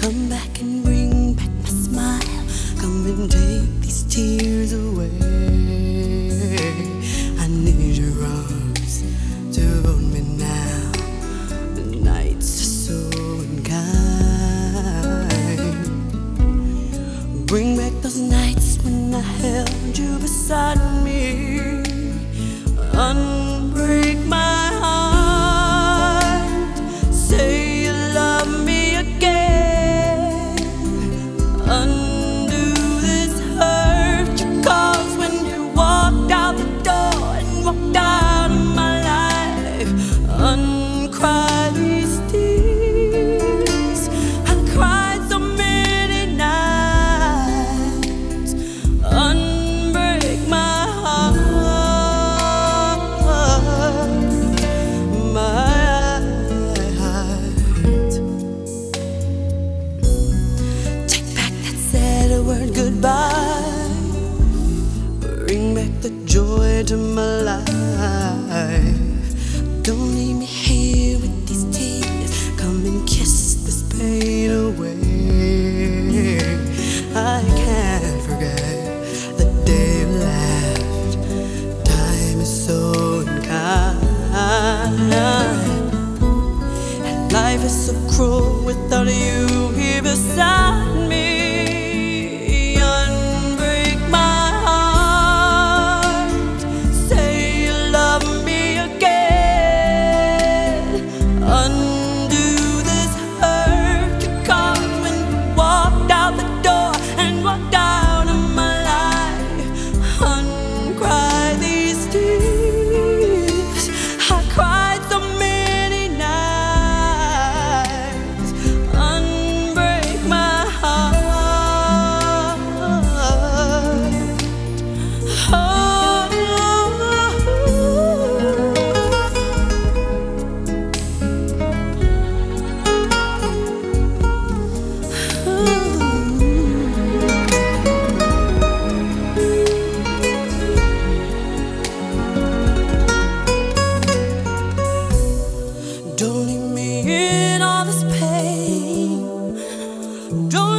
Come back and bring back my smile. Come and take these tears away. I need your arms to hold me now. The nights are so unkind. Bring back those nights when I held you beside me. Unbreak my heart. Say you love me again. Undo this hurt you caused when you walked out the door and walked out of my life. Uncry these tears. I cried so many nights. Unbreak my heart. Word goodbye. Bring back the joy to my life. Don't leave me here with these tears. Come and kiss this pain away. I can't forget the day you left. Time is so unkind, and life is so cruel without you here beside me. Don't leave me in all this pain. Don't